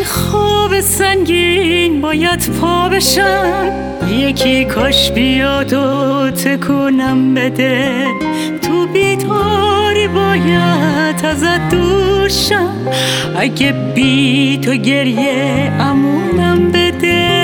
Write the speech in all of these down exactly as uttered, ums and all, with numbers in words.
این خواب سنگین باید پا بشم، یکی کاش بیاد و تکونم بده. تو بیداری باید ازت دور شم، اگه بی تو گریه امونم بده.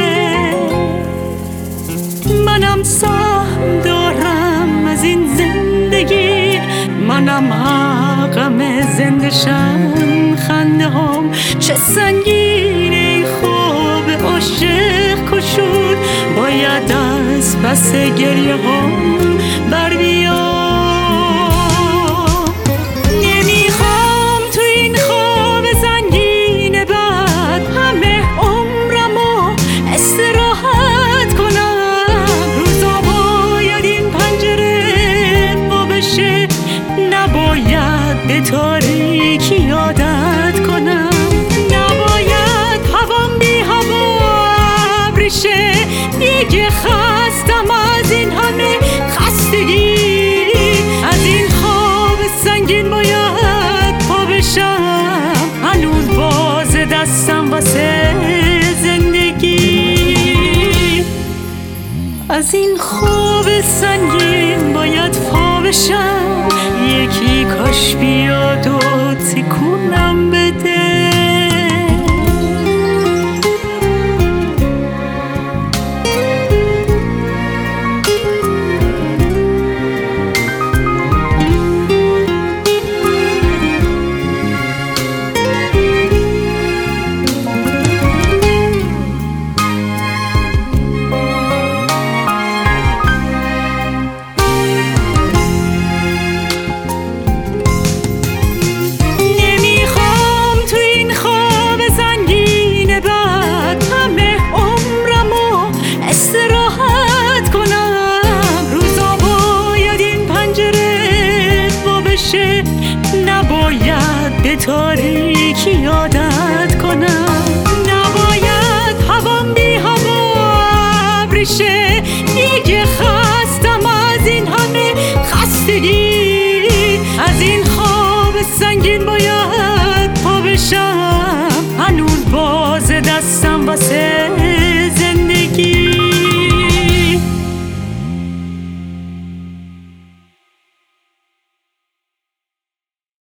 منم سهم دارم از این زندگی، منم حقم زنده شم. خنده هم چه سنگینه، خواب عاشق کشون باید از پس گریه هم بر بیام. نمیخوام تو این خواب سنگین بعد همه عمرمو استراحت کنم. روزا باید این پنجره وا بشه، نباید به تاریکی عادت کنم. نباید هوام بی هوا ابریشه، دیگه خستم از این همه خستگی. از این خواب سنگین باید پا بشم، هنوز باز دستم واسه زندگی. از این خواب سنگین باید پا بشم، یکی کاش بیاد و تکونم بده. نباید به تاریکی عادت کنم.